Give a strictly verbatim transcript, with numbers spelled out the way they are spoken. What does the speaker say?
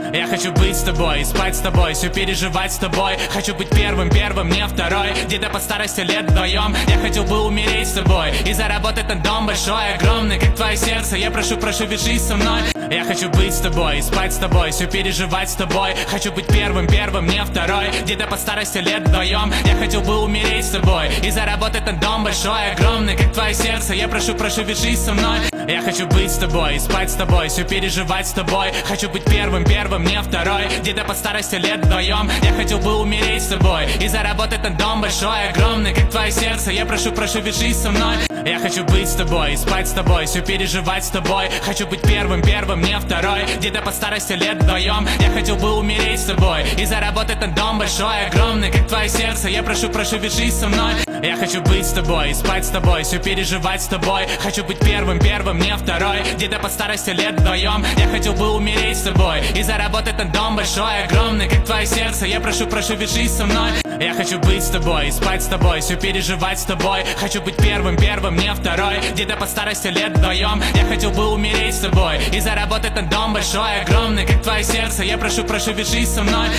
Я хочу быть с тобой, спать с тобой, все переживать с тобой. Хочу быть первым, первым, не второй. Где-то по старости лет вдвоем. Я хотел бы умереть с тобой и заработать на дом большой, огромный, как твое сердце. Я прошу, прошу, вяжись со мной. Я хочу быть с тобой, спать с тобой, все переживать с тобой. Хочу быть первым, первым, не второй. Где-то по старости лет вдвоем. Я хотел бы умереть с тобой и заработать на дом большой, огромный, как твое сердце. Я прошу, прошу, вяжись со мной. Я хочу быть с тобой, спать с тобой, все переживать с тобой. Хочу быть первым, первым, не второй. Где-то по старости лет вдвоем. Я хотел бы умереть с тобой и заработать на дом большой, огромный, как твое сердце. Я прошу, прошу, вяжись со мной. Я хочу быть с тобой, спать с тобой, все переживать с тобой. Хочу быть первым, первым, не второй. Где-то по старости лет вдвоем. Я хотел бы умереть с тобой и заработать на дом большой, огромный, как твое сердце. Я прошу, прошу, вяжись со мной. Я хочу быть с тобой, спать с тобой, все переживать с тобой. Хочу быть первым, первым, не второй. Где-то по старости лет вдвоем. Я хотел бы умереть с тобой и заработать на дом большой, огромный, как твое сердце. Я прошу, прошу, вяжись со мной. Я хочу быть с тобой, спать с тобой, все переживать с тобой. Хочу быть первым, первым, не второй. Где-то по старости лет вдвоем. Я хотел бы умереть с тобой и заработать на дом большой, огромный, как твое сердце. Я прошу, прошу, вяжись со мной.